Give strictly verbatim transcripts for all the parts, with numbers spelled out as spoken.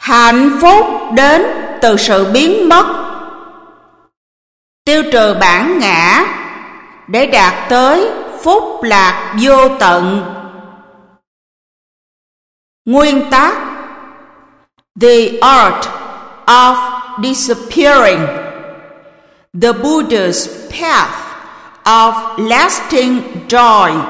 Hạnh phúc đến từ sự biến mất, tiêu trừ bản ngã để đạt tới phúc lạc vô tận. Nguyên tắc: The art of disappearing, the Buddha's path of lasting joy.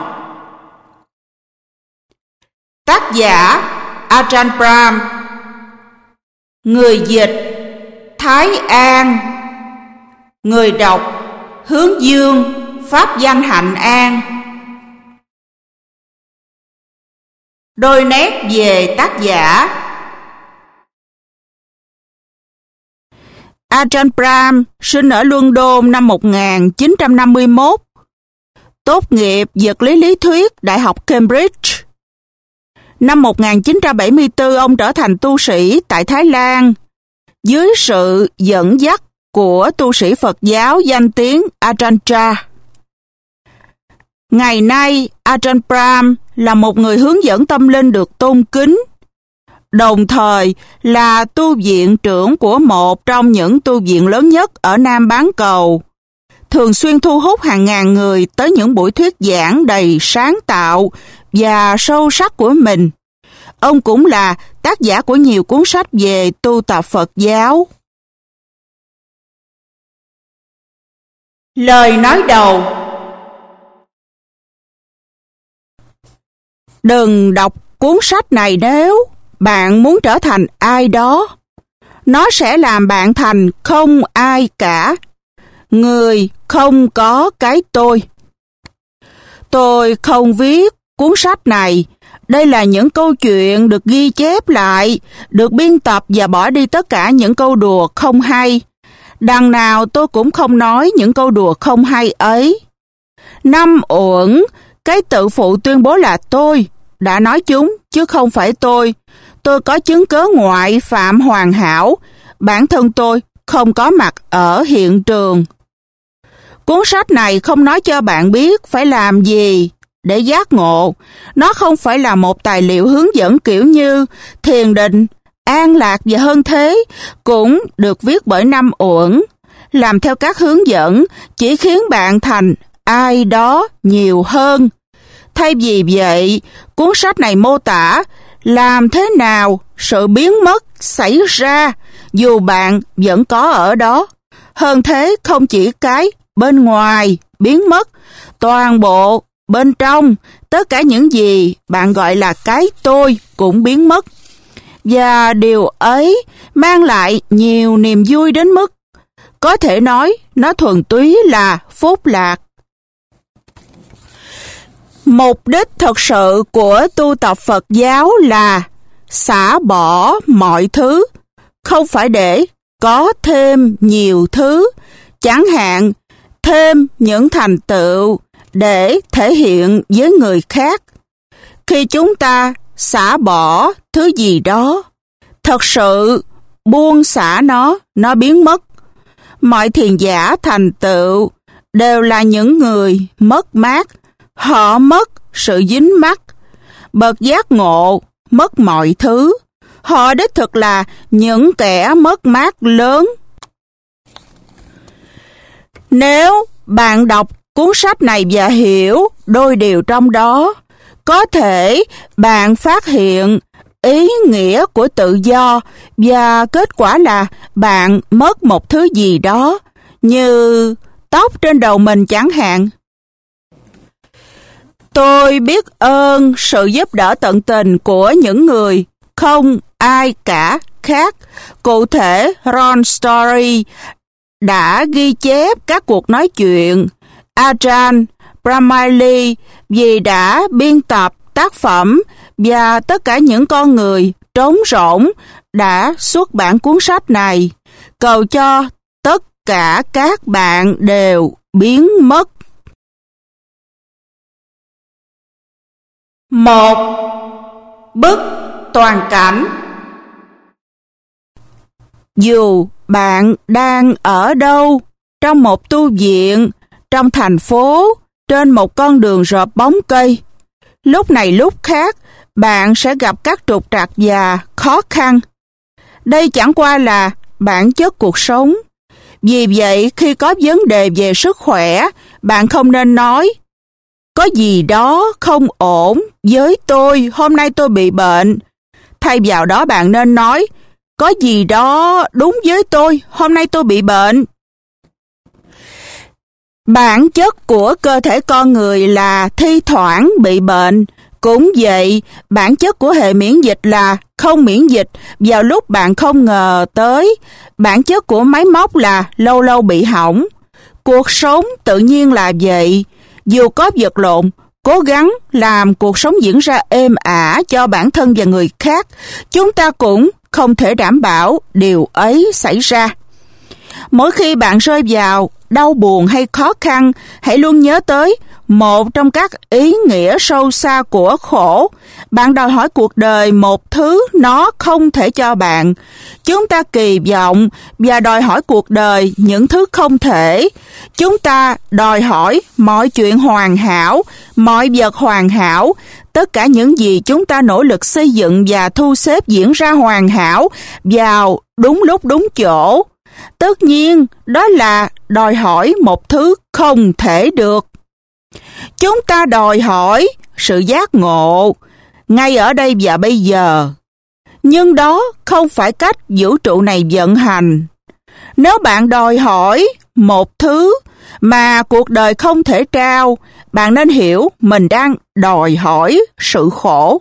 Tác giả Ajahn Brahm. Người dịch Thái An. Người đọc Hướng Dương, Pháp Danh Hạnh An. Đôi nét về tác giả. Ajahn Brahm sinh ở London năm một nghìn chín trăm năm mươi mốt, tốt nghiệp vật lý lý thuyết Đại học Cambridge. Năm một nghìn chín trăm bảy mươi tư, ông trở thành tu sĩ tại Thái Lan dưới sự dẫn dắt của tu sĩ Phật giáo danh tiếng Ajahn Chah. Ngày nay, Ajahn Brahm là một người hướng dẫn tâm linh được tôn kính, đồng thời là tu viện trưởng của một trong những tu viện lớn nhất ở Nam Bán Cầu, thường xuyên thu hút hàng ngàn người tới những buổi thuyết giảng đầy sáng tạo và sâu sắc của mình. Ông cũng là tác giả của nhiều cuốn sách về tu tập Phật giáo. Lời nói đầu. Đừng đọc cuốn sách này nếu bạn muốn trở thành ai đó. Nó sẽ làm bạn thành không ai cả, người không có cái tôi. Tôi không viết cuốn sách này. Đây là những câu chuyện được ghi chép lại, được biên tập và bỏ đi tất cả những câu đùa không hay. Đằng nào tôi cũng không nói những câu đùa không hay ấy. Năm Uẩn, cái tự phụ tuyên bố là tôi đã nói chúng, chứ không phải tôi. Tôi có chứng cớ ngoại phạm hoàn hảo. Bản thân tôi không có mặt ở hiện trường. Cuốn sách này không nói cho bạn biết phải làm gì để giác ngộ. Nó không phải là một tài liệu hướng dẫn kiểu như thiền định, an lạc và hơn thế, cũng được viết bởi Năm Uẩn. Làm theo các hướng dẫn chỉ khiến bạn thành ai đó nhiều hơn. Thay vì vậy, cuốn sách này mô tả làm thế nào sự biến mất xảy ra dù bạn vẫn có ở đó. Hơn thế, không chỉ cái bên ngoài biến mất, toàn bộ bên trong, tất cả những gì bạn gọi là cái tôi cũng biến mất. Và điều ấy mang lại nhiều niềm vui đến mức có thể nói nó thuần túy là phúc lạc. Mục đích thật sự của tu tập Phật giáo là xả bỏ mọi thứ, không phải để có thêm nhiều thứ, chẳng hạn thêm những thành tựu để thể hiện với người khác. Khi chúng ta xả bỏ thứ gì đó, thật sự buông xả nó, nó biến mất. Mọi thiền giả thành tựu đều là những người mất mát. Họ mất sự dính mắc, bậc giác ngộ, mất mọi thứ. Họ đích thực là những kẻ mất mát lớn. Nếu bạn đọc cuốn sách này và hiểu đôi điều trong đó, có thể bạn phát hiện ý nghĩa của tự do và kết quả là bạn mất một thứ gì đó, như tóc trên đầu mình chẳng hạn. Tôi biết ơn sự giúp đỡ tận tình của những người không ai cả khác. Cụ thể, Ron Story đã ghi chép các cuộc nói chuyện. Ajahn Brahmali vì đã biên tập tác phẩm, và tất cả những con người trống rỗng đã xuất bản cuốn sách này. Cầu cho tất cả các bạn đều biến mất. Một, bức toàn cảnh. Dù bạn đang ở đâu, trong một tu viện, trong thành phố, trên một con đường rợp bóng cây, lúc này lúc khác, bạn sẽ gặp các trục trặc và khó khăn. Đây chẳng qua là bản chất cuộc sống. Vì vậy, khi có vấn đề về sức khỏe, bạn không nên nói có gì đó không ổn với tôi, hôm nay tôi bị bệnh. Thay vào đó bạn nên nói có gì đó đúng với tôi, hôm nay tôi bị bệnh. Bản chất của cơ thể con người là thi thoảng bị bệnh. Cũng vậy, bản chất của hệ miễn dịch là không miễn dịch vào lúc bạn không ngờ tới. Bản chất của máy móc là lâu lâu bị hỏng. Cuộc sống tự nhiên là vậy. Dù có vật lộn, cố gắng làm cuộc sống diễn ra êm ả cho bản thân và người khác, chúng ta cũng không thể đảm bảo điều ấy xảy ra. Mỗi khi bạn rơi vào đau buồn hay khó khăn, hãy luôn nhớ tới một trong các ý nghĩa sâu xa của khổ. Bạn đòi hỏi cuộc đời một thứ nó không thể cho bạn. Chúng ta kỳ vọng và đòi hỏi cuộc đời những thứ không thể. Chúng ta đòi hỏi mọi chuyện hoàn hảo, mọi vật hoàn hảo. Tất cả những gì chúng ta nỗ lực xây dựng và thu xếp diễn ra hoàn hảo vào đúng lúc đúng chỗ. Tất nhiên, đó là đòi hỏi một thứ không thể được. Chúng ta đòi hỏi sự giác ngộ ngay ở đây và bây giờ. Nhưng đó không phải cách vũ trụ này vận hành. Nếu bạn đòi hỏi một thứ mà cuộc đời không thể trao, bạn nên hiểu mình đang đòi hỏi sự khổ.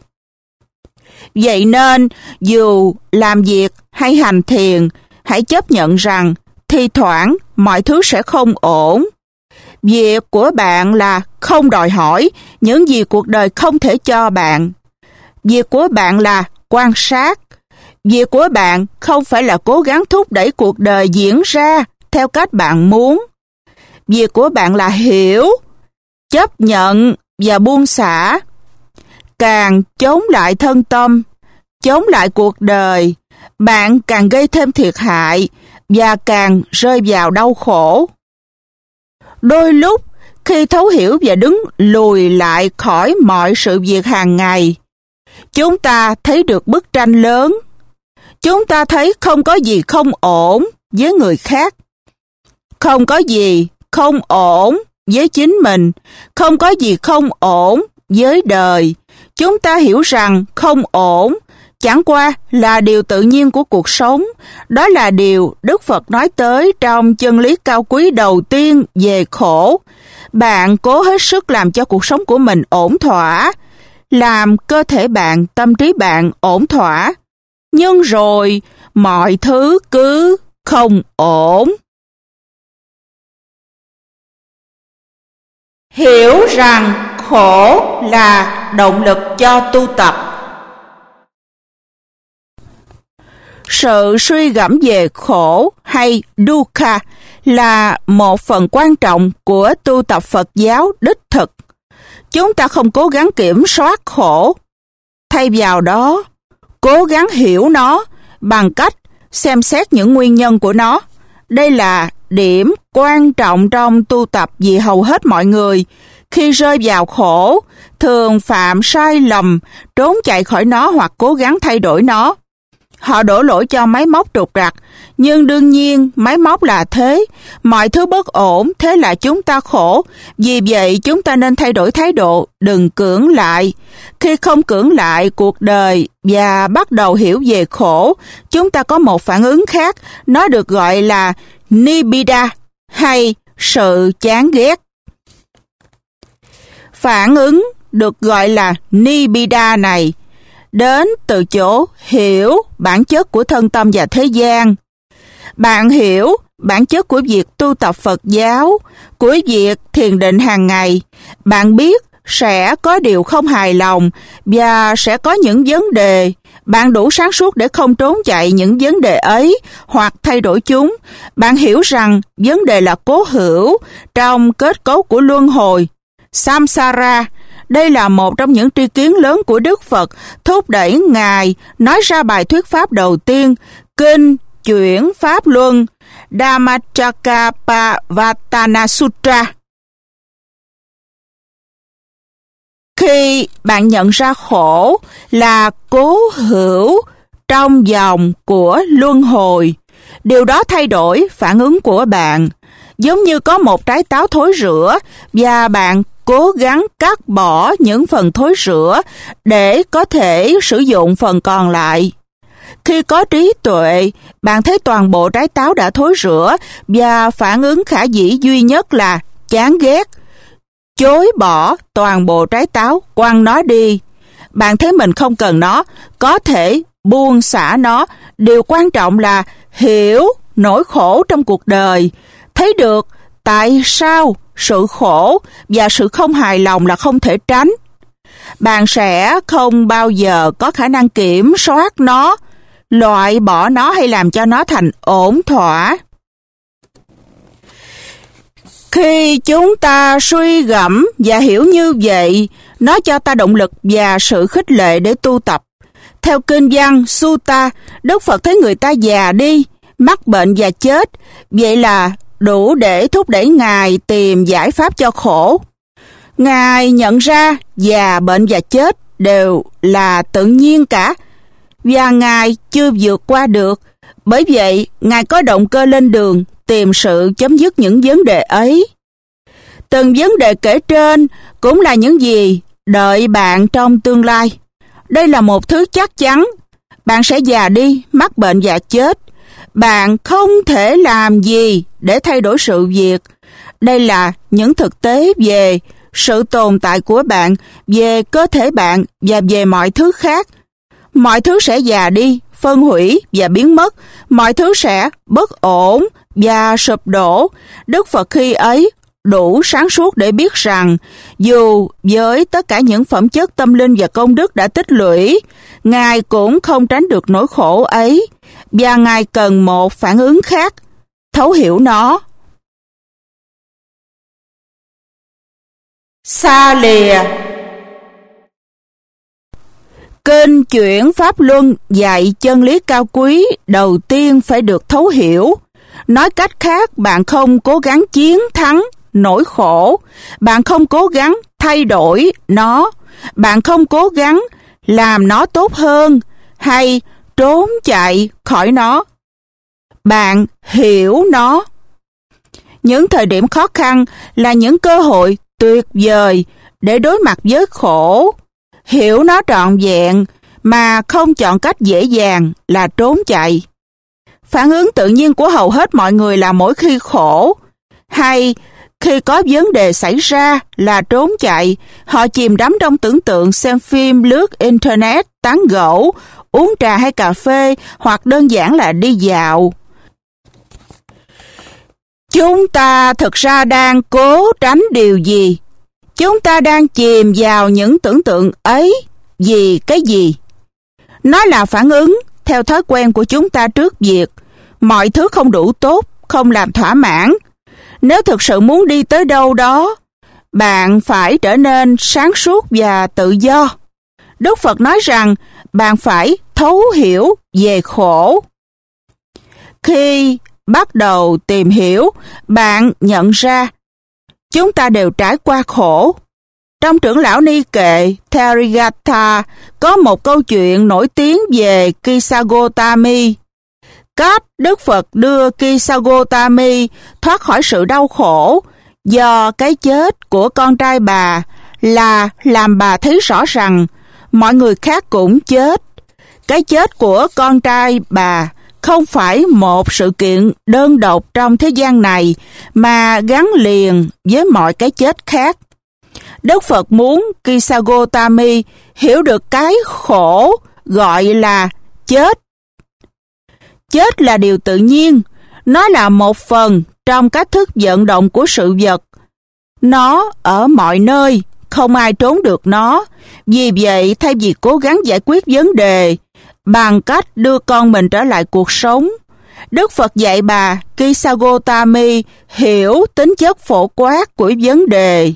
Vậy nên, dù làm việc hay hành thiền, hãy chấp nhận rằng thi thoảng mọi thứ sẽ không ổn. Việc của bạn là không đòi hỏi những gì cuộc đời không thể cho bạn. Việc của bạn là quan sát. Việc của bạn không phải là cố gắng thúc đẩy cuộc đời diễn ra theo cách bạn muốn. Việc của bạn là hiểu, chấp nhận và buông xả. Càng chống lại thân tâm, chống lại cuộc đời, bạn càng gây thêm thiệt hại và càng rơi vào đau khổ. Đôi lúc, khi thấu hiểu và đứng lùi lại khỏi mọi sự việc hàng ngày, chúng ta thấy được bức tranh lớn. Chúng ta thấy không có gì không ổn với người khác. Không có gì không ổn với chính mình. Không có gì không ổn với đời. Chúng ta hiểu rằng không ổn chẳng qua là điều tự nhiên của cuộc sống. Đó là điều Đức Phật nói tới trong chân lý cao quý đầu tiên về khổ. Bạn cố hết sức làm cho cuộc sống của mình ổn thỏa, làm cơ thể bạn, tâm trí bạn ổn thỏa. Nhưng rồi, mọi thứ cứ không ổn. Hiểu rằng khổ là động lực cho tu tập. Sự suy gẫm về khổ hay dukkha là một phần quan trọng của tu tập Phật giáo đích thực. Chúng ta không cố gắng kiểm soát khổ. Thay vào đó, cố gắng hiểu nó bằng cách xem xét những nguyên nhân của nó. Đây là điểm quan trọng trong tu tập vì hầu hết mọi người khi rơi vào khổ thường phạm sai lầm, trốn chạy khỏi nó hoặc cố gắng thay đổi nó. Họ đổ lỗi cho máy móc trục trặc, nhưng đương nhiên máy móc là thế, mọi thứ bất ổn, thế là chúng ta khổ. Vì vậy chúng ta nên thay đổi thái độ, đừng cưỡng lại. Khi không cưỡng lại cuộc đời và bắt đầu hiểu về khổ, chúng ta có một phản ứng khác, nó được gọi là nibbida hay sự chán ghét. Phản ứng được gọi là nibbida này đến từ chỗ hiểu bản chất của thân tâm và thế gian. Bạn hiểu bản chất của việc tu tập Phật giáo, của việc thiền định hàng ngày. Bạn biết sẽ có điều không hài lòng và sẽ có những vấn đề. Bạn đủ sáng suốt để không trốn chạy những vấn đề ấy hoặc thay đổi chúng. Bạn hiểu rằng vấn đề là cố hữu trong kết cấu của luân hồi, samsara. Đây là một trong những tri kiến lớn của Đức Phật, thúc đẩy Ngài nói ra bài thuyết pháp đầu tiên, Kinh Chuyển Pháp Luân, Dhammacakkappavattana Sutra. Khi bạn nhận ra khổ là cố hữu trong vòng của luân hồi. Điều đó thay đổi phản ứng của bạn. Giống như có một trái táo thối rữa và bạn cố gắng cắt bỏ những phần thối rữa để có thể sử dụng phần còn lại. Khi có trí tuệ, bạn thấy toàn bộ trái táo đã thối rữa và phản ứng khả dĩ duy nhất là chán ghét. Chối bỏ toàn bộ trái táo, quăng nó đi. Bạn thấy mình không cần nó, có thể buông xả nó. Điều quan trọng là hiểu nỗi khổ trong cuộc đời, thấy được tại sao sự khổ và sự không hài lòng là không thể tránh. Bạn sẽ không bao giờ có khả năng kiểm soát nó, loại bỏ nó hay làm cho nó thành ổn thỏa. Khi chúng ta suy gẫm và hiểu như vậy, nó cho ta động lực và sự khích lệ để tu tập. Theo kinh văn Sutta, Đức Phật thấy người ta già đi, mắc bệnh và chết, vậy là đủ để thúc đẩy Ngài tìm giải pháp cho khổ. Ngài nhận ra già, bệnh và chết đều là tự nhiên cả, và Ngài chưa vượt qua được. Bởi vậy, Ngài có động cơ lên đường tìm sự chấm dứt những vấn đề ấy. Từng vấn đề kể trên cũng là những gì đợi bạn trong tương lai. Đây là một thứ chắc chắn. Bạn sẽ già đi, mắc bệnh và chết. Bạn không thể làm gì để thay đổi sự việc. Đây là những thực tế về sự tồn tại của bạn, về cơ thể bạn và về mọi thứ khác. Mọi thứ sẽ già đi, phân hủy và biến mất. Mọi thứ sẽ bất ổn và sụp đổ. Đức Phật khi ấy đủ sáng suốt để biết rằng dù với tất cả những phẩm chất tâm linh và công đức đã tích lũy, Ngài cũng không tránh được nỗi khổ ấy, và Ngài cần một phản ứng khác, thấu hiểu nó. Xa lìa. Kinh chuyển Pháp Luân dạy chân lý cao quý đầu tiên phải được thấu hiểu. Nói cách khác, bạn không cố gắng chiến thắng nỗi khổ, bạn không cố gắng thay đổi nó, bạn không cố gắng làm nó tốt hơn hay trốn chạy khỏi nó. Bạn hiểu nó. Những thời điểm khó khăn là những cơ hội tuyệt vời để đối mặt với khổ. Hiểu nó trọn vẹn mà không chọn cách dễ dàng là trốn chạy. Phản ứng tự nhiên của hầu hết mọi người là mỗi khi khổ hay khi có vấn đề xảy ra là trốn chạy. Họ chìm đắm trong tưởng tượng, xem phim, lướt internet, tán gẫu, uống trà hay cà phê, hoặc đơn giản là đi dạo. Chúng ta thực ra đang cố tránh điều gì? Chúng ta đang chìm vào những tưởng tượng ấy vì cái gì? Nó là phản ứng theo thói quen của chúng ta trước việc mọi thứ không đủ tốt, không làm thỏa mãn. Nếu thực sự muốn đi tới đâu đó, bạn phải trở nên sáng suốt và tự do. Đức Phật nói rằng bạn phải thấu hiểu về khổ. Khi bắt đầu tìm hiểu, bạn nhận ra chúng ta đều trải qua khổ. Trong trưởng lão Ni Kệ Therigatha có một câu chuyện nổi tiếng về Kisagotami. Cách Đức Phật đưa Kisagotami thoát khỏi sự đau khổ do cái chết của con trai bà là làm bà thấy rõ rằng mọi người khác cũng chết. Cái chết của con trai bà không phải một sự kiện đơn độc trong thế gian này mà gắn liền với mọi cái chết khác. Đức Phật muốn Kisagotami hiểu được cái khổ gọi là chết. Chết là điều tự nhiên, nó là một phần trong cách thức vận động của sự vật. Nó ở mọi nơi, không ai trốn được nó. Vì vậy, thay vì cố gắng giải quyết vấn đề bằng cách đưa con mình trở lại cuộc sống, Đức Phật dạy bà Kisagotami hiểu tính chất phổ quát của vấn đề.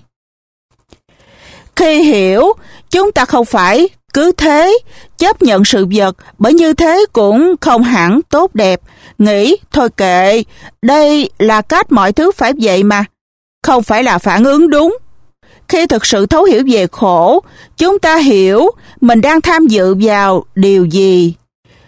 Khi hiểu, chúng ta không phải cứ thế chấp nhận sự vật, bởi như thế cũng không hẳn tốt đẹp. Nghĩ, thôi kệ, đây là cách mọi thứ phải vậy mà. Không phải là phản ứng đúng. Khi thực sự thấu hiểu về khổ, chúng ta hiểu mình đang tham dự vào điều gì.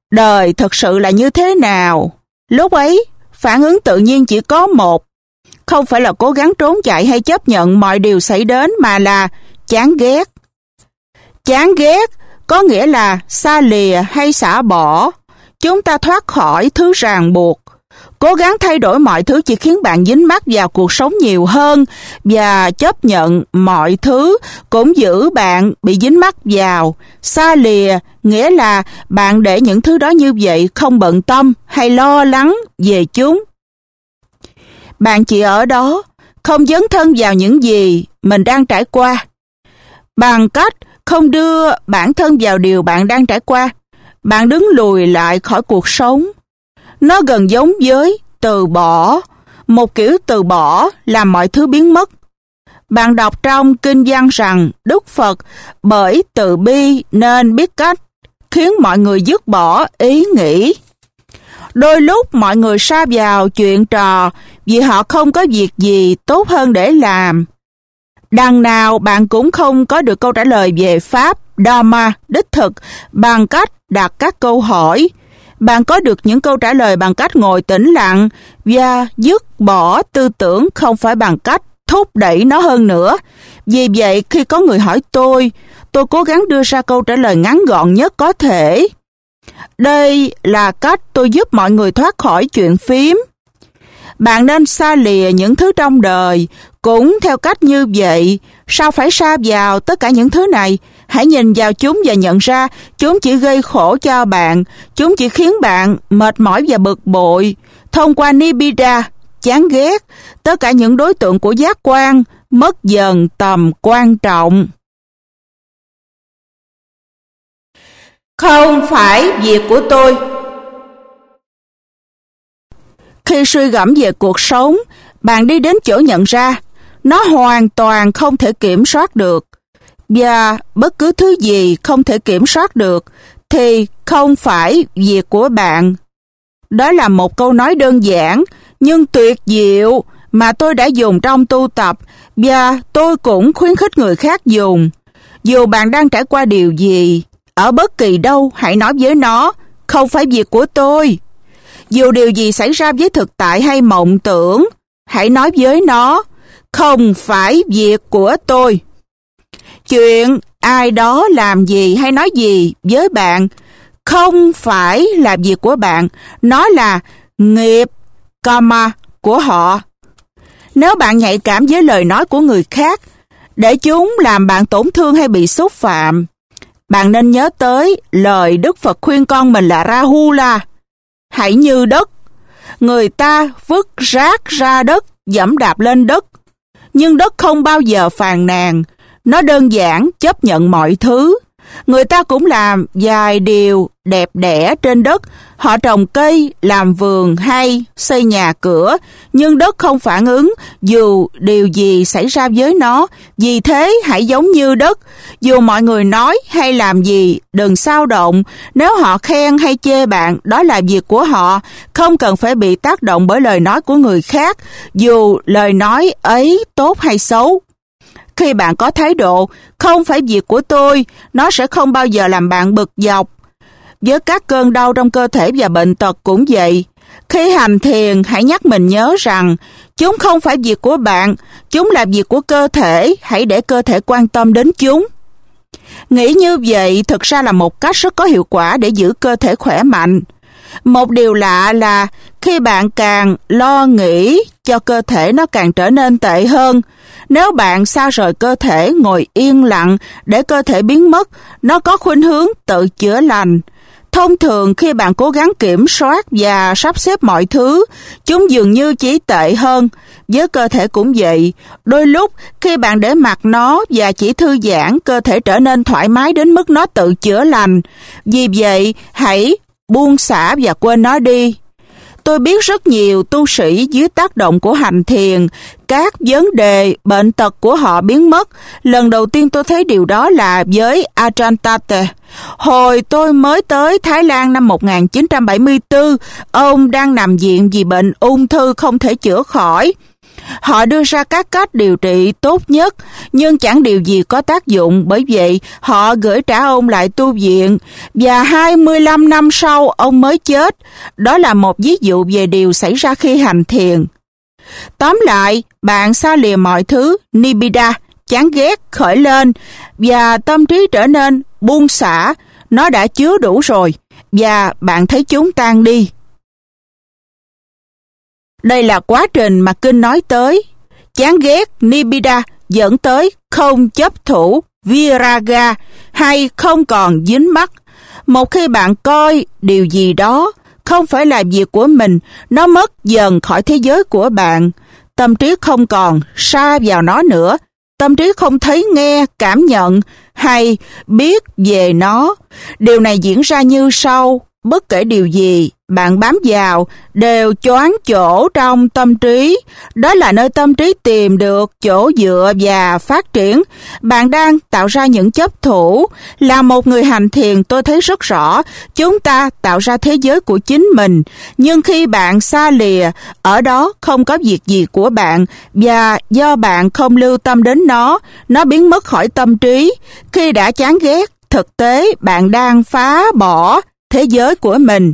đời thật sự là như thế nào? Lúc ấy, phản ứng tự nhiên chỉ có một. Không phải là cố gắng trốn chạy hay chấp nhận mọi điều xảy đến mà là chán ghét. Chán ghét có nghĩa là xa lìa hay xả bỏ. Chúng ta thoát khỏi thứ ràng buộc. Cố gắng thay đổi mọi thứ chỉ khiến bạn dính mắc vào cuộc sống nhiều hơn, và chấp nhận mọi thứ cũng giữ bạn bị dính mắc vào. Xa lìa nghĩa là bạn để những thứ đó như vậy, không bận tâm hay lo lắng về chúng. Bạn chỉ ở đó, không dấn thân vào những gì mình đang trải qua. Bằng cách không đưa bản thân vào điều bạn đang trải qua, bạn đứng lùi lại khỏi cuộc sống. Nó gần giống với từ bỏ, một kiểu từ bỏ làm mọi thứ biến mất. Bạn đọc trong kinh văn rằng Đức Phật bởi từ bi nên biết cách khiến mọi người dứt bỏ ý nghĩ. Đôi lúc mọi người sa vào chuyện trò vì họ không có việc gì tốt hơn để làm. Đằng nào bạn cũng không có được câu trả lời về Pháp, Dharma, đích thực bằng cách đặt các câu hỏi. Bạn có được những câu trả lời bằng cách ngồi tĩnh lặng và dứt bỏ tư tưởng, không phải bằng cách thúc đẩy nó hơn nữa. Vì vậy, khi có người hỏi tôi, tôi cố gắng đưa ra câu trả lời ngắn gọn nhất có thể. Đây là cách tôi giúp mọi người thoát khỏi chuyện phím. Bạn nên xa lìa những thứ trong đời, cũng theo cách như vậy. Sao phải sa vào tất cả những thứ này? Hãy nhìn vào chúng và nhận ra chúng chỉ gây khổ cho bạn, chúng chỉ khiến bạn mệt mỏi và bực bội. Thông qua Nibbida, chán ghét, tất cả những đối tượng của giác quan mất dần tầm quan trọng. Không phải việc của tôi. Khi suy gẫm về cuộc sống, bạn đi đến chỗ nhận ra nó hoàn toàn không thể kiểm soát được. Và bất cứ thứ gì không thể kiểm soát được thì không phải việc của bạn. Đó là một câu nói đơn giản nhưng tuyệt diệu mà tôi đã dùng trong tu tập, và tôi cũng khuyến khích người khác dùng. Dù bạn đang trải qua điều gì, ở bất kỳ đâu, hãy nói với nó, không phải việc của tôi. Dù điều gì xảy ra với thực tại hay mộng tưởng, hãy nói với nó, không phải việc của tôi. Chuyện ai đó làm gì hay nói gì với bạn không phải là việc của bạn, nó là nghiệp karma của họ. Nếu bạn nhạy cảm với lời nói của người khác để chúng làm bạn tổn thương hay bị xúc phạm, bạn nên nhớ tới lời Đức Phật khuyên con mình là Rahula. Hãy như đất. Người ta vứt rác ra đất, dẫm đạp lên đất, nhưng đất không bao giờ phàn nàn. Nó đơn giản chấp nhận mọi thứ. Người ta cũng làm vài điều đẹp đẽ trên đất. Họ trồng cây, làm vườn hay xây nhà cửa, nhưng đất không phản ứng dù điều gì xảy ra với nó. Vì thế hãy giống như đất. Dù mọi người nói hay làm gì, đừng xao động. Nếu họ khen hay chê bạn, đó là việc của họ. Không cần phải bị tác động bởi lời nói của người khác, dù lời nói ấy tốt hay xấu. Khi bạn có thái độ, không phải việc của tôi, nó sẽ không bao giờ làm bạn bực dọc. Với các cơn đau trong cơ thể và bệnh tật cũng vậy. Khi hành thiền, hãy nhắc mình nhớ rằng, chúng không phải việc của bạn, chúng là việc của cơ thể, hãy để cơ thể quan tâm đến chúng. Nghĩ như vậy thực ra là một cách rất có hiệu quả để giữ cơ thể khỏe mạnh. Một điều lạ là khi bạn càng lo nghĩ cho cơ thể, nó càng trở nên tệ hơn. Nếu bạn xa rời cơ thể, ngồi yên lặng để cơ thể biến mất, nó có khuynh hướng tự chữa lành. Thông thường khi bạn cố gắng kiểm soát và sắp xếp mọi thứ, chúng dường như chỉ tệ hơn. Với cơ thể cũng vậy. Đôi lúc khi bạn để mặc nó và chỉ thư giãn, cơ thể trở nên thoải mái đến mức nó tự chữa lành. Vì vậy, hãy buông xả và quên nó đi. Tôi biết rất nhiều tu sĩ dưới tác động của hành thiền, các vấn đề bệnh tật của họ biến mất. Lần đầu tiên tôi thấy điều đó là với Ajahn Tate. Hồi tôi mới tới Thái Lan năm một nghìn chín trăm bảy mươi tư, ông đang nằm viện vì bệnh ung thư không thể chữa khỏi. Họ đưa ra các cách điều trị tốt nhất, nhưng chẳng điều gì có tác dụng, bởi vậy họ gửi trả ông lại tu viện, và hai mươi lăm năm sau ông mới chết. Đó là một ví dụ về điều xảy ra khi hành thiền. Tóm lại, bạn xa lìa mọi thứ, nibbida, chán ghét, khởi lên, và tâm trí trở nên buông xả. Nó đã chứa đủ rồi, và bạn thấy chúng tan đi. Đây là quá trình mà kinh nói tới. Chán ghét, nibbida, dẫn tới không chấp thủ, viraga, hay không còn dính mắc. Một khi bạn coi điều gì đó không phải là việc của mình, nó mất dần khỏi thế giới của bạn. Tâm trí không còn sa vào nó nữa. Tâm trí không thấy, nghe, cảm nhận hay biết về nó. Điều này diễn ra như sau. Bất kể điều gì bạn bám vào đều choáng chỗ trong tâm trí. Đó là nơi tâm trí tìm được chỗ dựa và phát triển. Bạn đang tạo ra những chấp thủ. Là một người hành thiền, tôi thấy rất rõ chúng ta tạo ra thế giới của chính mình. Nhưng khi bạn xa lìa, ở đó không có việc gì của bạn, và do bạn không lưu tâm đến nó, nó biến mất khỏi tâm trí. Khi đã chán ghét, thực tế bạn đang phá bỏ thế giới của mình.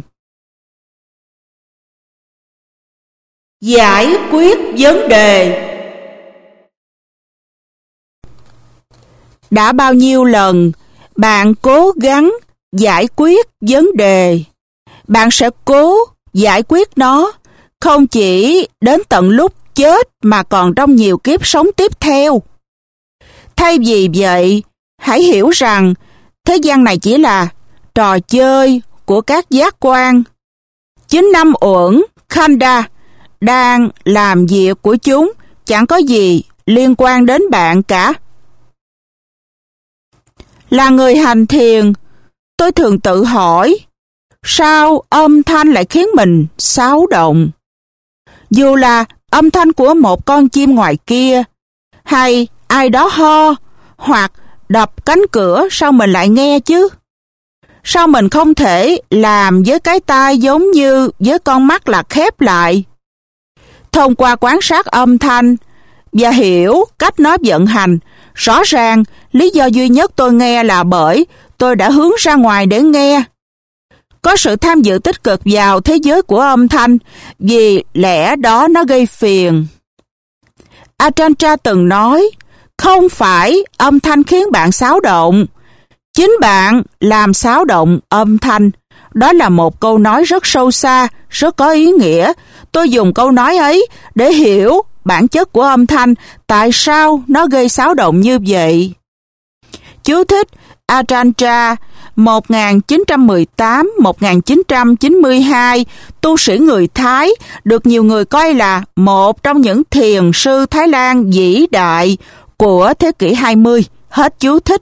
Giải quyết vấn đề. Đã bao nhiêu lần bạn cố gắng giải quyết vấn đề, bạn sẽ cố giải quyết nó, không chỉ đến tận lúc chết mà còn trong nhiều kiếp sống tiếp theo. Thay vì vậy, hãy hiểu rằng thế gian này chỉ là trò chơi của các giác quan. Chính năm uẩn, khanda, đang làm việc của chúng, chẳng có gì liên quan đến bạn cả. Là người hành thiền, tôi thường tự hỏi, sao âm thanh lại khiến mình xáo động? Dù là âm thanh của một con chim ngoài kia, hay ai đó ho, hoặc đập cánh cửa, sao mình lại nghe chứ? Sao mình không thể làm với cái tai giống như với con mắt là khép lại? Thông qua quan sát âm thanh và hiểu cách nó vận hành, rõ ràng lý do duy nhất tôi nghe là bởi tôi đã hướng ra ngoài để nghe. Có sự tham dự tích cực vào thế giới của âm thanh, vì lẽ đó nó gây phiền. Ajahn Chah từng nói, không phải âm thanh khiến bạn xáo động, chính bạn làm xáo động âm thanh. Đó là một câu nói rất sâu xa, rất có ý nghĩa. Tôi dùng câu nói ấy để hiểu bản chất của âm thanh, tại sao nó gây xáo động như vậy. Chú thích: Ajahn Chah một nghìn chín trăm mười tám đến một nghìn chín trăm chín mươi hai, tu sĩ người Thái, được nhiều người coi là một trong những thiền sư Thái Lan vĩ đại của thế kỷ hai mươi. Hết chú thích.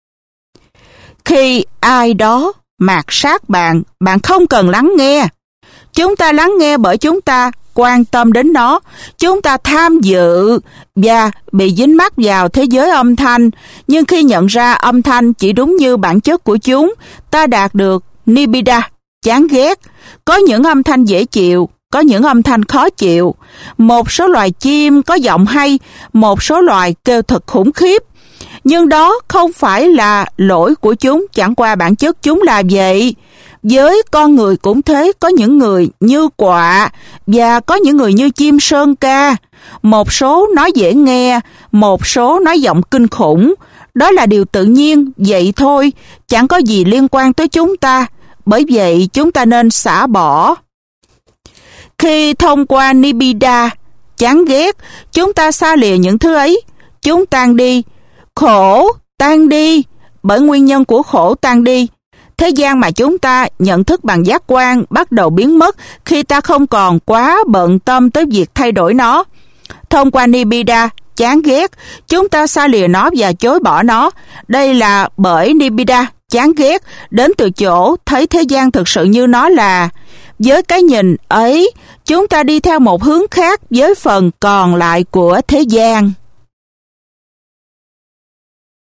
Khi ai đó mạt sát bạn, bạn không cần lắng nghe. Chúng ta lắng nghe bởi chúng ta quan tâm đến nó, chúng ta tham dự và bị dính mắc vào thế giới âm thanh. Nhưng khi nhận ra âm thanh chỉ đúng như bản chất của chúng, ta đạt được nibbida, chán ghét. Có những âm thanh dễ chịu, có những âm thanh khó chịu. Một số loài chim có giọng hay, một số loài kêu thật khủng khiếp. Nhưng đó không phải là lỗi của chúng, chẳng qua bản chất chúng là vậy. Với con người cũng thế, có những người như quạ và có những người như chim sơn ca. Một số nói dễ nghe, một số nói giọng kinh khủng. Đó là điều tự nhiên, vậy thôi, chẳng có gì liên quan tới chúng ta. Bởi vậy chúng ta nên xả bỏ. Khi thông qua nibbida, chán ghét, chúng ta xa lìa những thứ ấy, chúng tan đi. Khổ tan đi, bởi nguyên nhân của khổ tan đi. Thế gian mà chúng ta nhận thức bằng giác quan bắt đầu biến mất khi ta không còn quá bận tâm tới việc thay đổi nó. Thông qua nibbida, chán ghét, chúng ta xa lìa nó và chối bỏ nó. Đây là bởi nibbida, chán ghét, đến từ chỗ thấy thế gian thực sự như nó là. Với cái nhìn ấy, chúng ta đi theo một hướng khác với phần còn lại của thế gian.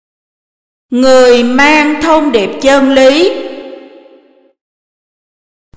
Người mang thông điệp chân lý.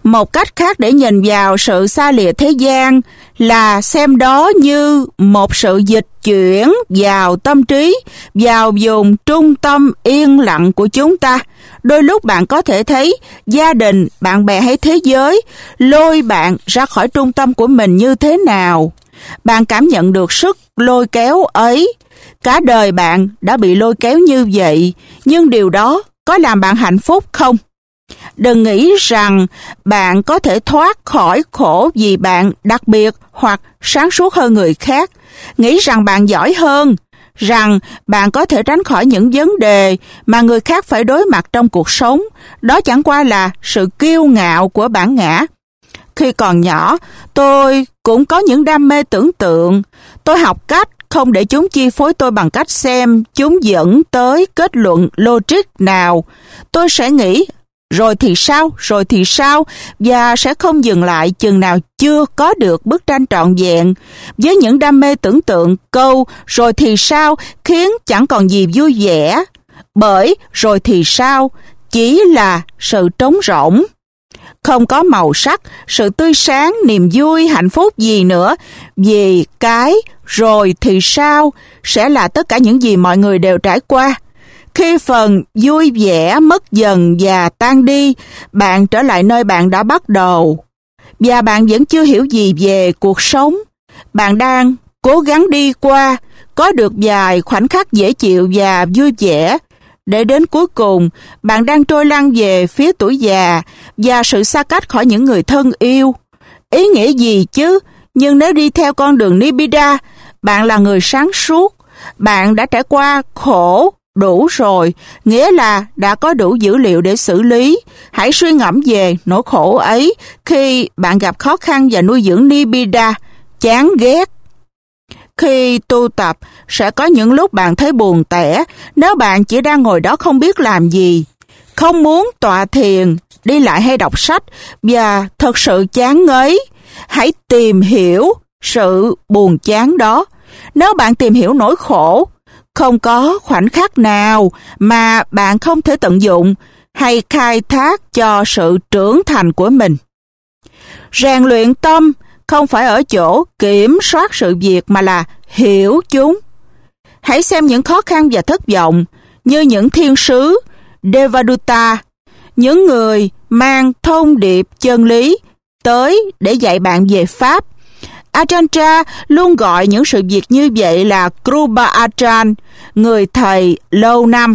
Một cách khác để nhìn vào sự xa lìa thế gian là xem đó như một sự dịch chuyển vào tâm trí, vào vùng trung tâm yên lặng của chúng ta. Đôi lúc bạn có thể thấy gia đình, bạn bè hay thế giới lôi bạn ra khỏi trung tâm của mình như thế nào. Bạn cảm nhận được sức lôi kéo ấy. Cả đời bạn đã bị lôi kéo như vậy, nhưng điều đó có làm bạn hạnh phúc không? Đừng nghĩ rằng bạn có thể thoát khỏi khổ vì bạn đặc biệt hoặc sáng suốt hơn người khác. Nghĩ rằng bạn giỏi hơn, rằng bạn có thể tránh khỏi những vấn đề mà người khác phải đối mặt trong cuộc sống. Đó chẳng qua là sự kiêu ngạo của bản ngã. Khi còn nhỏ, tôi cũng có những đam mê tưởng tượng. Tôi học cách không để chúng chi phối tôi bằng cách xem chúng dẫn tới kết luận logic nào. Tôi sẽ nghĩ, rồi thì sao, rồi thì sao, và sẽ không dừng lại chừng nào chưa có được bức tranh trọn vẹn. Với những đam mê tưởng tượng, câu rồi thì sao khiến chẳng còn gì vui vẻ, bởi rồi thì sao chỉ là sự trống rỗng. Không có màu sắc, sự tươi sáng, niềm vui, hạnh phúc gì nữa, vì cái rồi thì sao sẽ là tất cả những gì mọi người đều trải qua. Khi phần vui vẻ mất dần và tan đi, bạn trở lại nơi bạn đã bắt đầu. Và bạn vẫn chưa hiểu gì về cuộc sống. Bạn đang cố gắng đi qua, có được vài khoảnh khắc dễ chịu và vui vẻ, để đến cuối cùng, bạn đang trôi lăn về phía tuổi già và sự xa cách khỏi những người thân yêu. Ý nghĩa gì chứ? Nhưng nếu đi theo con đường Nibbida, bạn là người sáng suốt. Bạn đã trải qua khổ đủ rồi, nghĩa là đã có đủ dữ liệu để xử lý. Hãy suy ngẫm về nỗi khổ ấy khi bạn gặp khó khăn và nuôi dưỡng Nibbida, chán ghét. Khi tu tập, sẽ có những lúc bạn thấy buồn tẻ nếu bạn chỉ đang ngồi đó không biết làm gì, không muốn tọa thiền, đi lại hay đọc sách và thật sự chán ngấy. Hãy tìm hiểu sự buồn chán đó. Nếu bạn tìm hiểu nỗi khổ, không có khoảnh khắc nào mà bạn không thể tận dụng hay khai thác cho sự trưởng thành của mình. Rèn luyện tâm không phải ở chỗ kiểm soát sự việc mà là hiểu chúng. Hãy xem những khó khăn và thất vọng như những thiên sứ Devadutta, những người mang thông điệp chân lý tới để dạy bạn về Pháp. Ajahn Chah luôn gọi những sự việc như vậy là Kruba Ajahn, người thầy lâu năm.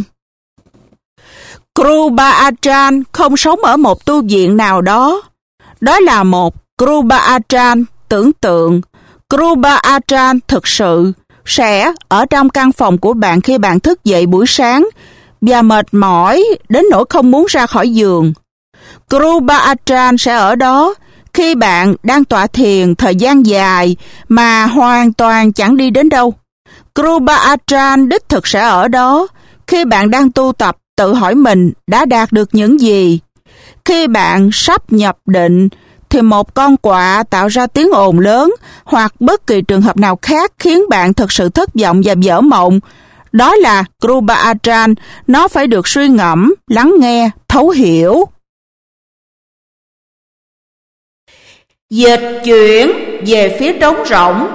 Kruba Ajahn không sống ở một tu viện nào đó. Đó là một Kruba Ajahn tưởng tượng. Kruba Ajahn thực sự sẽ ở trong căn phòng của bạn khi bạn thức dậy buổi sáng và mệt mỏi đến nỗi không muốn ra khỏi giường. Kruba Ajahn sẽ ở đó khi bạn đang tọa thiền thời gian dài mà hoàn toàn chẳng đi đến đâu. Kruba Ajahn đích thực sẽ ở đó khi bạn đang tu tập tự hỏi mình đã đạt được những gì. Khi bạn sắp nhập định thì một con quạ tạo ra tiếng ồn lớn hoặc bất kỳ trường hợp nào khác khiến bạn thực sự thất vọng và vỡ mộng. Đó là Kruba Ajahn, nó phải được suy ngẫm, lắng nghe, thấu hiểu. Dịch chuyển về phía trống rỗng.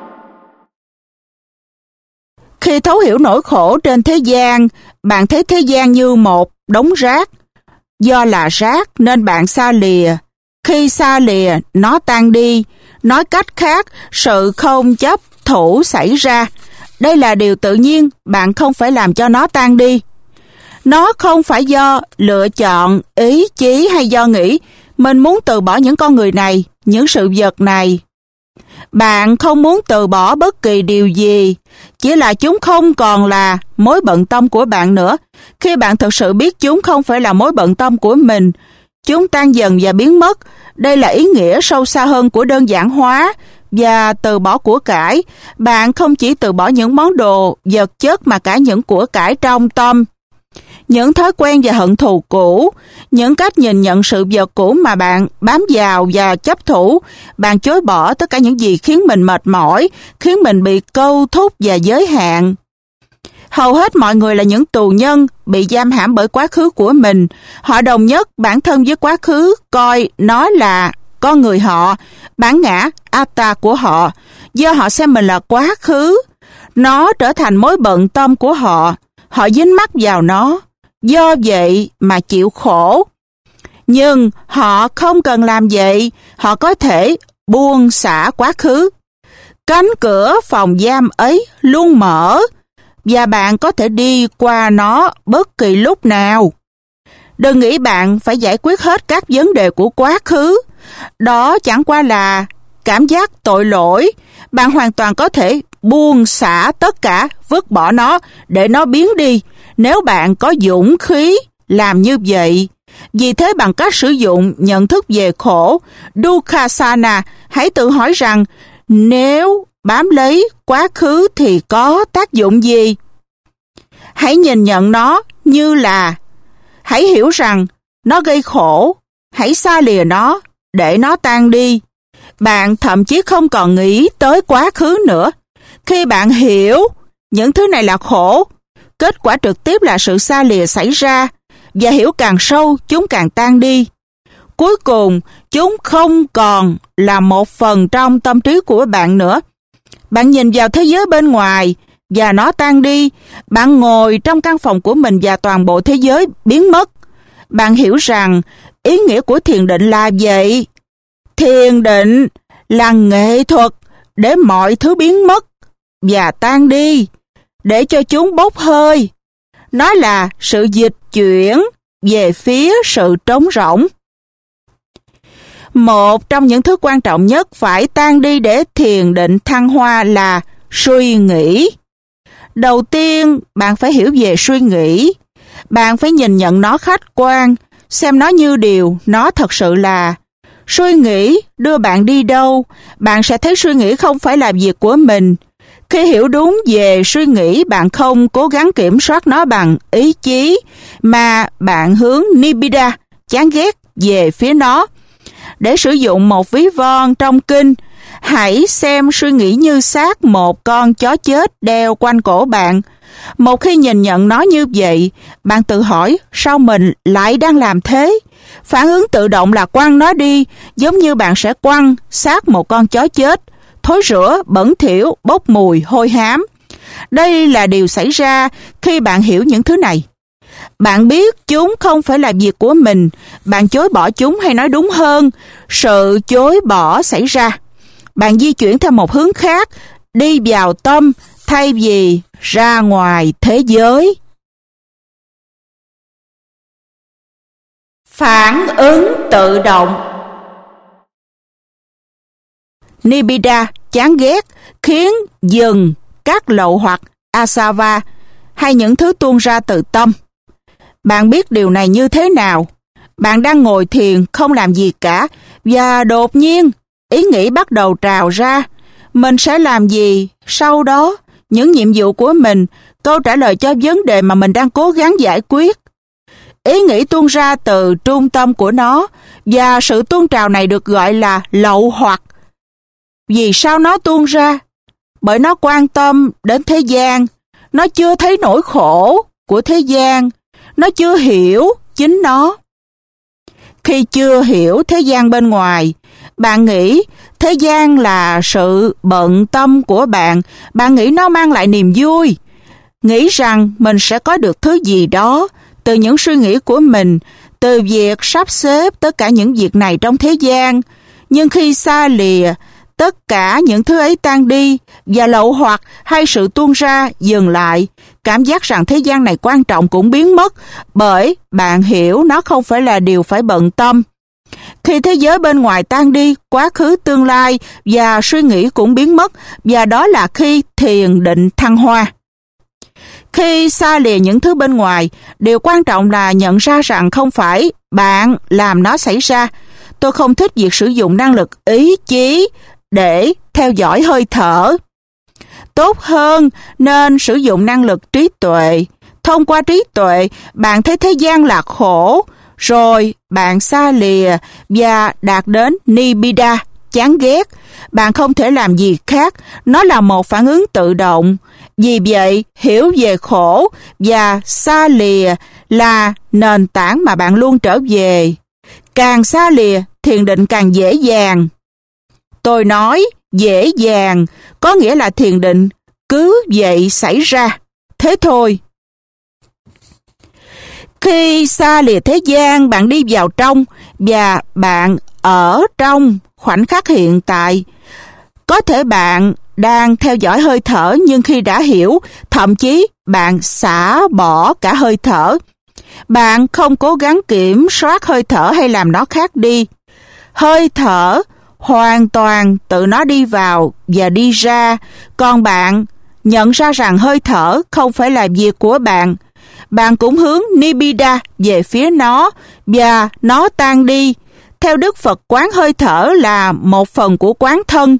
Khi thấu hiểu nỗi khổ trên thế gian, bạn thấy thế gian như một đống rác. Do là rác nên bạn xa lìa. Khi xa lìa, nó tan đi. Nói cách khác, sự không chấp thủ xảy ra. Đây là điều tự nhiên, bạn không phải làm cho nó tan đi. Nó không phải do lựa chọn, ý chí hay do nghĩ mình muốn từ bỏ những con người này, những sự vật này. Bạn không muốn từ bỏ bất kỳ điều gì, chỉ là chúng không còn là mối bận tâm của bạn nữa. Khi bạn thực sự biết chúng không phải là mối bận tâm của mình, chúng tan dần và biến mất. Đây là ý nghĩa sâu xa hơn của đơn giản hóa và từ bỏ của cải. Bạn không chỉ từ bỏ những món đồ, vật chất mà cả những của cải trong tâm. Những thói quen và hận thù cũ, những cách nhìn nhận sự vật cũ mà bạn bám vào và chấp thủ. Bạn chối bỏ tất cả những gì khiến mình mệt mỏi, khiến mình bị câu thúc và giới hạn. Hầu hết mọi người là những tù nhân bị giam hãm bởi quá khứ của mình. Họ đồng nhất bản thân với quá khứ, coi nó là con người họ, bản ngã Atta của họ. Do họ xem mình là quá khứ, nó trở thành mối bận tâm của họ. Họ dính mắc vào nó, do vậy mà chịu khổ. Nhưng họ không cần làm vậy, họ có thể buông xả quá khứ. Cánh cửa phòng giam ấy luôn mở, và bạn có thể đi qua nó bất kỳ lúc nào. Đừng nghĩ bạn phải giải quyết hết các vấn đề của quá khứ. Đó chẳng qua là cảm giác tội lỗi. Bạn hoàn toàn có thể buông xả tất cả, vứt bỏ nó để nó biến đi, nếu bạn có dũng khí làm như vậy. Vì thế, bằng cách sử dụng nhận thức về khổ, Dukkhasana, hãy tự hỏi rằng nếu bám lấy quá khứ thì có tác dụng gì? Hãy nhìn nhận nó như là, hãy hiểu rằng nó gây khổ, hãy xa lìa nó, để nó tan đi. Bạn thậm chí không còn nghĩ tới quá khứ nữa. Khi bạn hiểu những thứ này là khổ, kết quả trực tiếp là sự xa lìa xảy ra, và hiểu càng sâu, chúng càng tan đi. Cuối cùng, chúng không còn là một phần trong tâm trí của bạn nữa. Bạn nhìn vào thế giới bên ngoài, và nó tan đi. Bạn ngồi trong căn phòng của mình và toàn bộ thế giới biến mất. Bạn hiểu rằng ý nghĩa của thiền định là vậy. Thiền định là nghệ thuật để mọi thứ biến mất và tan đi, để cho chúng bốc hơi. Nó là sự dịch chuyển về phía sự trống rỗng. Một trong những thứ quan trọng nhất phải tan đi để thiền định thăng hoa là suy nghĩ. Đầu tiên, bạn phải hiểu về suy nghĩ. Bạn phải nhìn nhận nó khách quan, xem nó như điều nó thật sự là. Suy nghĩ đưa bạn đi đâu? Bạn sẽ thấy suy nghĩ không phải là việc của mình. Khi hiểu đúng về suy nghĩ, bạn không cố gắng kiểm soát nó bằng ý chí, mà bạn hướng Nibbida, chán ghét, về phía nó. Để sử dụng một ví von trong kinh, hãy xem suy nghĩ như xác một con chó chết đeo quanh cổ bạn. Một khi nhìn nhận nó như vậy, bạn tự hỏi sao mình lại đang làm thế? Phản ứng tự động là quăng nó đi, giống như bạn sẽ quăng xác một con chó chết, thối rữa, bẩn thỉu, bốc mùi, hôi hám. Đây là điều xảy ra khi bạn hiểu những thứ này. Bạn biết chúng không phải là việc của mình, bạn chối bỏ chúng, hay nói đúng hơn, sự chối bỏ xảy ra. Bạn di chuyển theo một hướng khác, đi vào tâm thay vì ra ngoài thế giới. Phản ứng tự động. Nibbida, chán ghét, khiến dừng các lậu hoặc asava, hay những thứ tuôn ra từ tâm. Bạn biết điều này như thế nào? Bạn đang ngồi thiền, không làm gì cả, và đột nhiên, ý nghĩ bắt đầu trào ra. Mình sẽ làm gì sau đó? Những nhiệm vụ của mình, câu trả lời cho vấn đề mà mình đang cố gắng giải quyết. Ý nghĩ tuôn ra từ trung tâm của nó, và sự tuôn trào này được gọi là lậu hoặc. Vì sao nó tuôn ra? Bởi nó quan tâm đến thế gian. Nó chưa thấy nỗi khổ của thế gian. Nó chưa hiểu chính nó. Khi chưa hiểu thế gian bên ngoài, bạn nghĩ thế gian là sự bận tâm của bạn. Bạn nghĩ nó mang lại niềm vui. Nghĩ rằng mình sẽ có được thứ gì đó từ những suy nghĩ của mình, từ việc sắp xếp tất cả những việc này trong thế gian. Nhưng khi xa lìa, tất cả những thứ ấy tan đi, và lậu hoặc hay sự tuôn ra dừng lại. Cảm giác rằng thế gian này quan trọng cũng biến mất, bởi bạn hiểu nó không phải là điều phải bận tâm. Khi thế giới bên ngoài tan đi, quá khứ, tương lai và suy nghĩ cũng biến mất, và đó là khi thiền định thăng hoa. Khi xa lìa những thứ bên ngoài, điều quan trọng là nhận ra rằng không phải bạn làm nó xảy ra. Tôi không thích việc sử dụng năng lực ý chí để theo dõi hơi thở. Tốt hơn nên sử dụng năng lực trí tuệ. Thông qua trí tuệ, bạn thấy thế gian là khổ, rồi bạn xa lìa và đạt đến Nibbida, chán ghét. Bạn không thể làm gì khác, nó là một phản ứng tự động. Vì vậy, hiểu về khổ và xa lìa là nền tảng mà bạn luôn trở về. Càng xa lìa, thiền định càng dễ dàng. Tôi nói dễ dàng, có nghĩa là thiền định cứ vậy xảy ra. Thế thôi. Khi xa lìa thế gian, bạn đi vào trong và bạn ở trong khoảnh khắc hiện tại. Có thể bạn đang theo dõi hơi thở, nhưng khi đã hiểu, thậm chí bạn xả bỏ cả hơi thở. Bạn không cố gắng kiểm soát hơi thở hay làm nó khác đi. Hơi thở hoàn toàn tự nó đi vào và đi ra, còn bạn nhận ra rằng hơi thở không phải là việc của bạn. Bạn cũng hướng Nibbida về phía nó và nó tan đi. Theo Đức Phật, quán hơi thở là một phần của quán thân.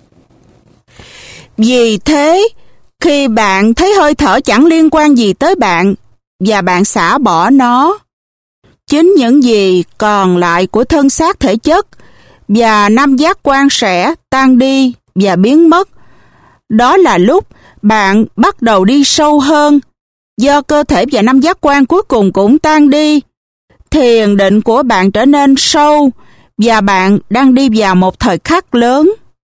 Vì thế, khi bạn thấy hơi thở chẳng liên quan gì tới bạn và bạn xả bỏ nó, chính những gì còn lại của thân xác thể chất và năm giác quan sẽ tan đi và biến mất. Đó là lúc bạn bắt đầu đi sâu hơn. Do cơ thể và năm giác quan cuối cùng cũng tan đi, thiền định của bạn trở nên sâu và bạn đang đi vào một thời khắc lớn.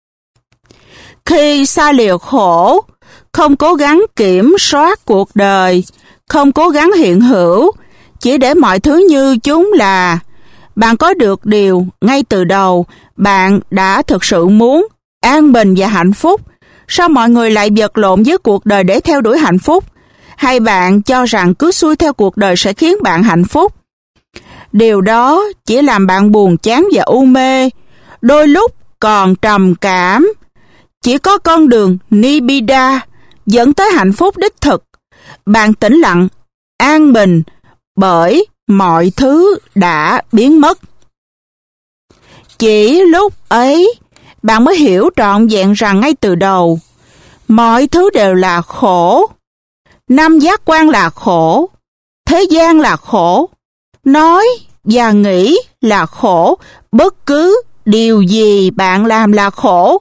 Khi xa lìa khổ, không cố gắng kiểm soát cuộc đời, không cố gắng hiện hữu, chỉ để mọi thứ như chúng là, bạn có được điều ngay từ đầu bạn đã thực sự muốn, an bình và hạnh phúc. Sao mọi người lại vật lộn với cuộc đời để theo đuổi hạnh phúc? Hay bạn cho rằng cứ xuôi theo cuộc đời sẽ khiến bạn hạnh phúc? Điều đó chỉ làm bạn buồn chán và u mê, đôi lúc còn trầm cảm. Chỉ có con đường Nibbida dẫn tới hạnh phúc đích thực. Bạn tĩnh lặng, an bình, bởi mọi thứ đã biến mất. Chỉ lúc ấy, bạn mới hiểu trọn vẹn rằng ngay từ đầu, mọi thứ đều là khổ. Năm giác quan là khổ, thế gian là khổ, nói và nghĩ là khổ, bất cứ điều gì bạn làm là khổ.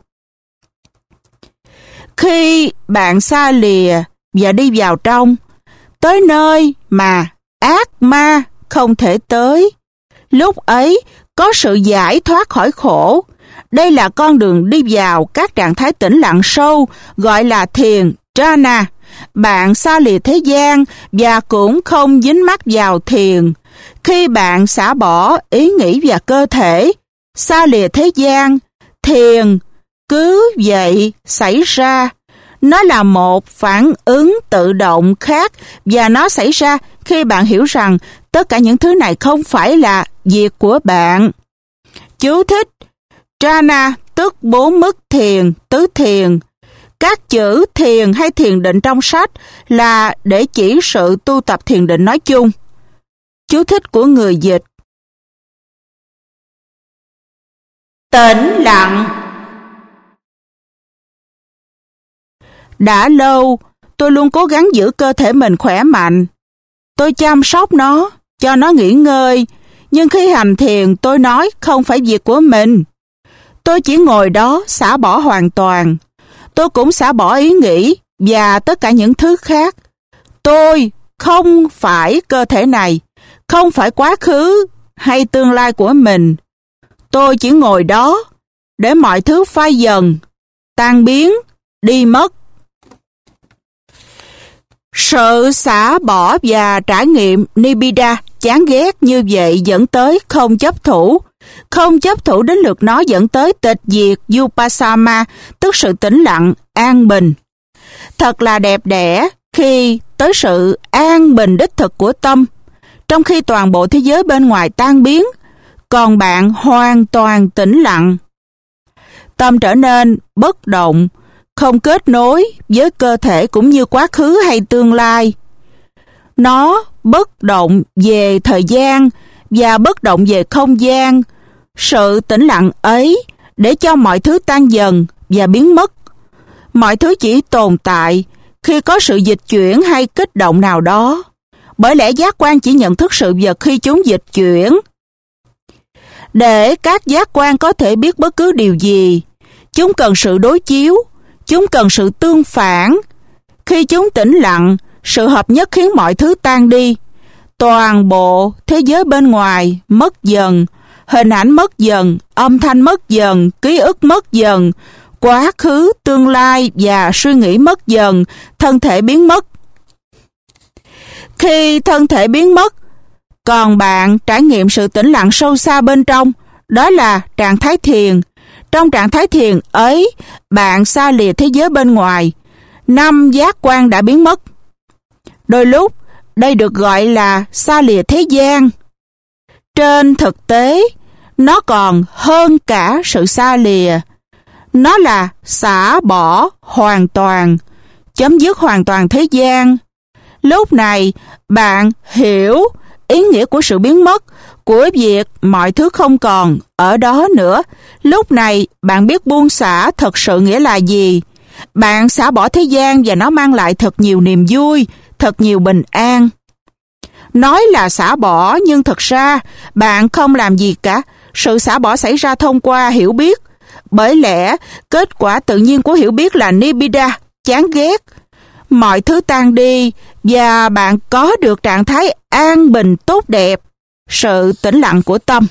Khi bạn xa lìa và đi vào trong, tới nơi mà ác ma không thể tới, lúc ấy có sự giải thoát khỏi khổ. Đây là con đường đi vào các trạng thái tĩnh lặng sâu, gọi là thiền jhana. Bạn xa lìa thế gian và cũng không dính mắc vào thiền. Khi bạn xả bỏ ý nghĩ và cơ thể, xa lìa thế gian, thiền cứ vậy xảy ra. Nó là một phản ứng tự động khác và nó xảy ra khi bạn hiểu rằng tất cả những thứ này không phải là việc của bạn. Chú thích: Jhana tức bốn mức thiền, tứ thiền. Các chữ thiền hay thiền định trong sách là để chỉ sự tu tập thiền định nói chung. Chú thích của người dịch. Tĩnh lặng. Đã lâu, tôi luôn cố gắng giữ cơ thể mình khỏe mạnh. Tôi chăm sóc nó, cho nó nghỉ ngơi, nhưng khi hành thiền tôi nói không phải việc của mình. Tôi chỉ ngồi đó xả bỏ hoàn toàn. Tôi cũng xả bỏ ý nghĩ và tất cả những thứ khác. Tôi không phải cơ thể này, không phải quá khứ hay tương lai của mình. Tôi chỉ ngồi đó để mọi thứ phai dần, tan biến, đi mất. Sự xả bỏ và trải nghiệm Nibbida chán ghét như vậy dẫn tới không chấp thủ. Không chấp thủ đến lượt nó dẫn tới tịch diệt Vipassana, tức sự tĩnh lặng, an bình. Thật là đẹp đẽ khi tới sự an bình đích thực của tâm, trong khi toàn bộ thế giới bên ngoài tan biến, còn bạn hoàn toàn tĩnh lặng. Tâm trở nên bất động, không kết nối với cơ thể cũng như quá khứ hay tương lai. Nó bất động về thời gian và bất động về không gian. Sự tĩnh lặng ấy để cho mọi thứ tan dần và biến mất. Mọi thứ chỉ tồn tại khi có sự dịch chuyển hay kích động nào đó. Bởi lẽ giác quan chỉ nhận thức sự vật khi chúng dịch chuyển. Để các giác quan có thể biết bất cứ điều gì, chúng cần sự đối chiếu, chúng cần sự tương phản. Khi chúng tĩnh lặng, sự hợp nhất khiến mọi thứ tan đi. Toàn bộ thế giới bên ngoài mất dần, hình ảnh mất dần, âm thanh mất dần, ký ức mất dần, quá khứ, tương lai và suy nghĩ mất dần, thân thể biến mất. Khi thân thể biến mất, còn bạn trải nghiệm sự tĩnh lặng sâu xa bên trong, đó là trạng thái thiền. Trong trạng thái thiền ấy, bạn xa lìa thế giới bên ngoài, năm giác quan đã biến mất. Đôi lúc, đây được gọi là xa lìa thế gian. Trên thực tế, nó còn hơn cả sự xa lìa. Nó là xả bỏ hoàn toàn, chấm dứt hoàn toàn thế gian. Lúc này, bạn hiểu ý nghĩa của sự biến mất, của việc mọi thứ không còn ở đó nữa. Lúc này, bạn biết buông xả thật sự nghĩa là gì. Bạn xả bỏ thế gian và nó mang lại thật nhiều niềm vui, thật nhiều bình an. Nói là xả bỏ, nhưng thực ra bạn không làm gì cả. Sự xả bỏ xảy ra thông qua hiểu biết. Bởi lẽ, kết quả tự nhiên của hiểu biết là nibbida, chán ghét. Mọi thứ tan đi và bạn có được trạng thái an bình tốt đẹp, sự tĩnh lặng của tâm.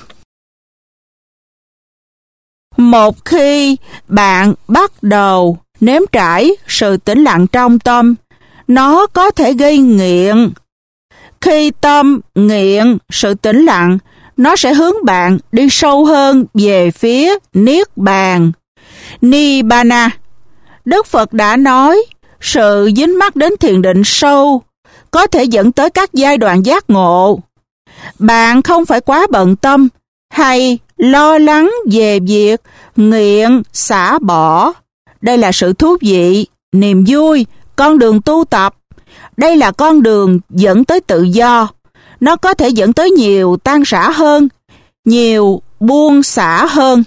Một khi bạn bắt đầu nếm trải sự tĩnh lặng trong tâm, nó có thể gây nghiện. Khi tâm nghiện sự tĩnh lặng, nó sẽ hướng bạn đi sâu hơn về phía Niết Bàn, Nibbana. Đức Phật đã nói, sự dính mắc đến thiền định sâu có thể dẫn tới các giai đoạn giác ngộ. Bạn không phải quá bận tâm hay lo lắng về việc nghiện xả bỏ. Đây là sự thú vị, niềm vui, con đường tu tập. Đây là con đường dẫn tới tự do. Nó có thể dẫn tới nhiều tan rã hơn, nhiều buông xả hơn.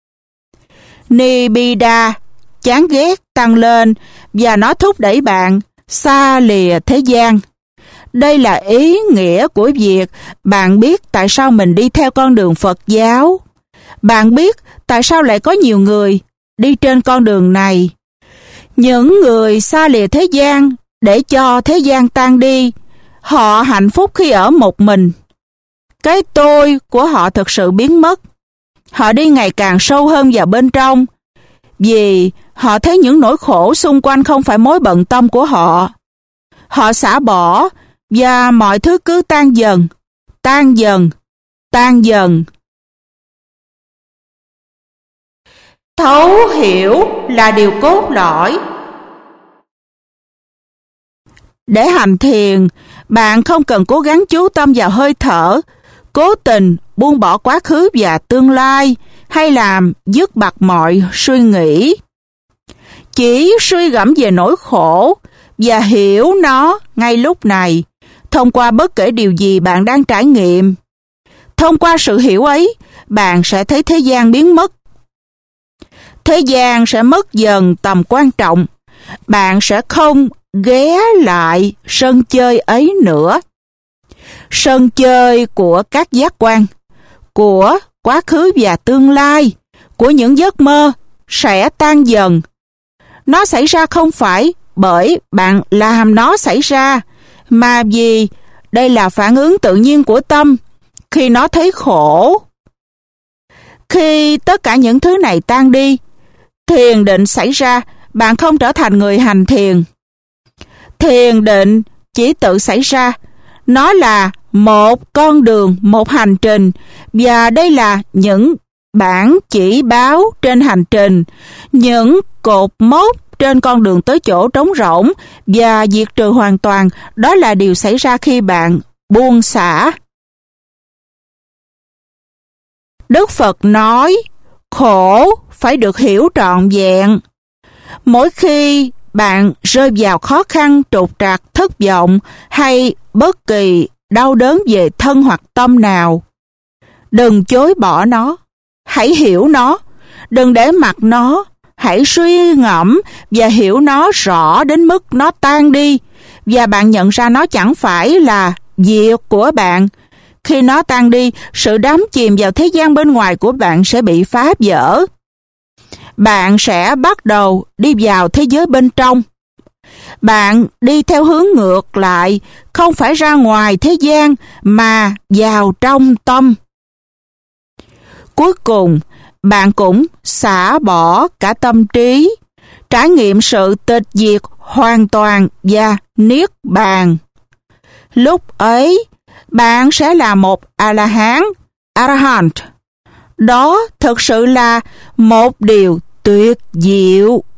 Nibbida, chán ghét tăng lên và nó thúc đẩy bạn xa lìa thế gian. Đây là ý nghĩa của việc bạn biết tại sao mình đi theo con đường Phật giáo. Bạn biết tại sao lại có nhiều người đi trên con đường này. Những người xa lìa thế gian để cho thế gian tan đi, họ hạnh phúc khi ở một mình. Cái tôi của họ thực sự biến mất. Họ đi ngày càng sâu hơn vào bên trong, vì họ thấy những nỗi khổ xung quanh không phải mối bận tâm của họ. Họ xả bỏ và mọi thứ cứ tan dần, tan dần, tan dần. Thấu hiểu là điều cốt lõi. Để hành thiền, bạn không cần cố gắng chú tâm vào hơi thở, cố tình buông bỏ quá khứ và tương lai, hay làm dứt bặt mọi suy nghĩ. Chỉ suy gẫm về nỗi khổ và hiểu nó ngay lúc này, thông qua bất kể điều gì bạn đang trải nghiệm. Thông qua sự hiểu ấy, bạn sẽ thấy thế gian biến mất. Thế gian sẽ mất dần tầm quan trọng. Bạn sẽ không ghé lại sân chơi ấy nữa. Sân chơi của các giác quan, của quá khứ và tương lai, của những giấc mơ sẽ tan dần. Nó xảy ra không phải bởi bạn làm nó xảy ra, mà vì đây là phản ứng tự nhiên của tâm khi nó thấy khổ. Khi tất cả những thứ này tan đi, thiền định xảy ra, bạn không trở thành người hành thiền. Thiền định chỉ tự xảy ra. Nó là một con đường, một hành trình, và đây là những bản chỉ báo trên hành trình, những cột mốc trên con đường tới chỗ trống rỗng và diệt trừ hoàn toàn. Đó là điều xảy ra khi bạn buông xả. Đức Phật nói, khổ phải được hiểu trọn vẹn. Mỗi khi bạn rơi vào khó khăn, trục trặc, thất vọng hay bất kỳ đau đớn về thân hoặc tâm nào, đừng chối bỏ nó, hãy hiểu nó, đừng để mặc nó, hãy suy ngẫm và hiểu nó rõ đến mức nó tan đi, và bạn nhận ra nó chẳng phải là việc của bạn. Khi nó tan đi, sự đắm chìm vào thế gian bên ngoài của bạn sẽ bị phá vỡ. Bạn sẽ bắt đầu đi vào thế giới bên trong. bạn đi theo hướng ngược lại, không phải ra ngoài thế gian mà vào trong tâm. Cuối cùng, bạn cũng xả bỏ cả tâm trí, trải nghiệm sự tịch diệt hoàn toàn và niết bàn. Lúc ấy, bạn sẽ là một A-la-hán, Arahant. Đó thực sự là một điều tuyệt diệu.